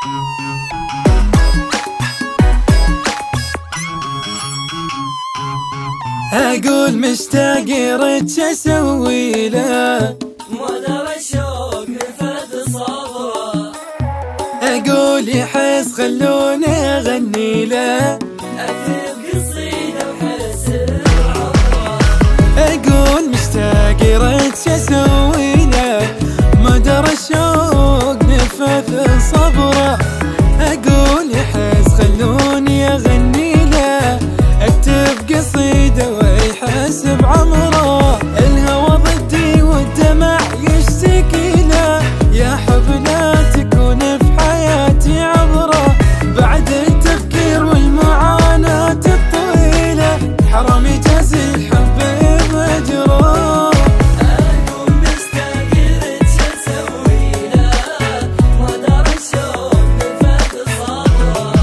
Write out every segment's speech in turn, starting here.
أقول مشتاق ريتش أسوي له مدر الشوق نفذ صبره. أقول يحس خلوني أغني له أكتب قصيدة وحس بعبره. أقول مشتاق ريتش أسوي له مدر الشوق نفذ صبره. أقول يحس خلوني أغني له أكتب قصيدة ويحس بعمره. الهوى ضدي والدمع يشتكي له يا حب لا تكون في حياتي عبره. بعد التفكير والمعاناة الطويلة حرام يجازي الحب بمجره. أقول مشتاق ريتش أسوي له مدر الشوق نفذ صبره.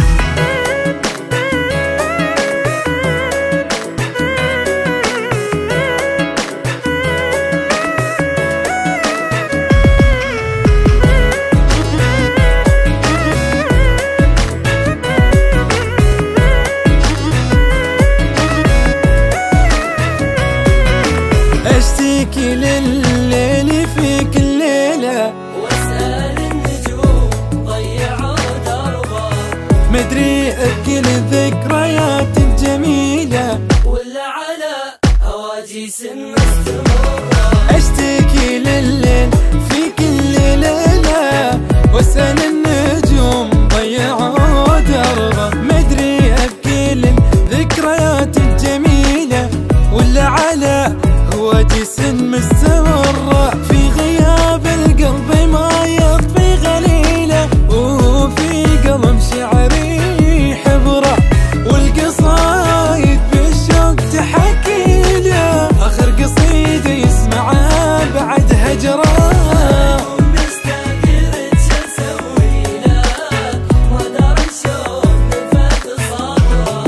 أشتكي لليل في كل ليلة واسأل النجوم ضيعوا دربه. مدري أبكي الذكريات الجميلة ولا على هواجيس مستمرة. أشتكي لليل في كل ليلة واسأل النجوم ضيعوا دربه. مدري أبكي للذكريات الجميلة ولا على هواجيس مستمرة. في غياب القلب ما يطفي غليلة وفي قلم شعري حبره. والقصايد بالشوق تحكي له آخر قصيدة يسمعها بعد هجره. مشتاق ريتش أسوي له مدر الشوق نفذ صبره.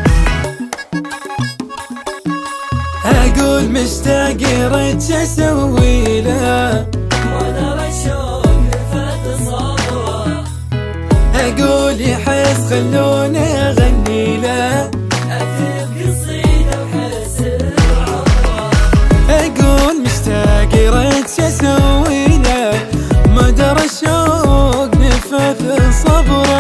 أقول مشتاق ريتش أسوي له مدر الشوق نفذ صبره. أقول يحس خلوني أغني له أكتب قصيدة وحس بعبره. أقول مشتاق ريتش أسوي له مدر الشوق نفذ صبره.